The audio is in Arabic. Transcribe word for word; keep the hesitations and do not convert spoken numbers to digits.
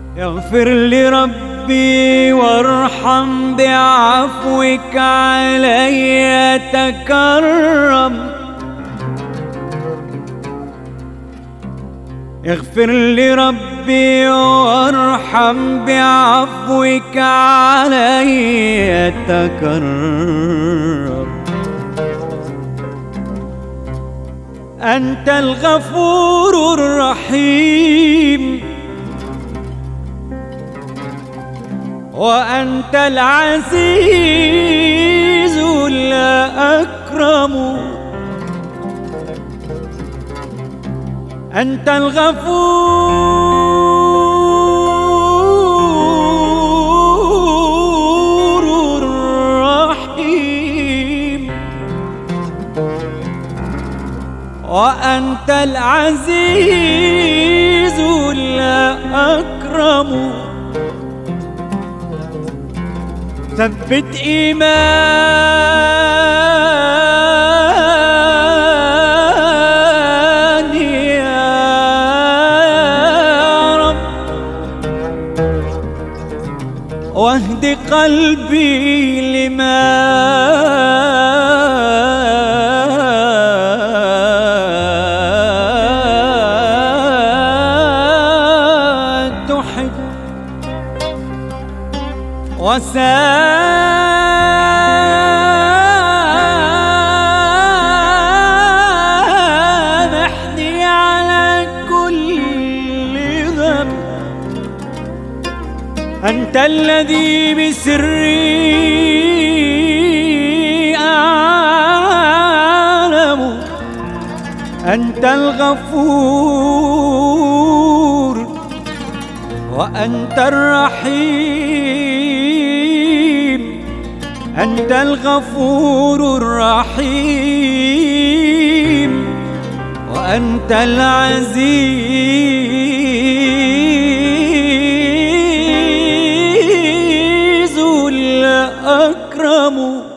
اغفر لي ربي وارحم بعفوك علي تكرم. اغفر لي ربي وارحم بعفوك علي تكرم. أنت الغفور الرحيم وأنت العزيز الأكرم. أنت الغفور الرحيم وأنت العزيز الأكرم. ثبت إيماني يا رب واهد قلبي لما تحب وسامحني على كل ذنب. أنت الذي بسري أعلم. أنت الغفور وأنت الرحيم. أنت الغفور الرحيم وأنت العزيز الأكرم.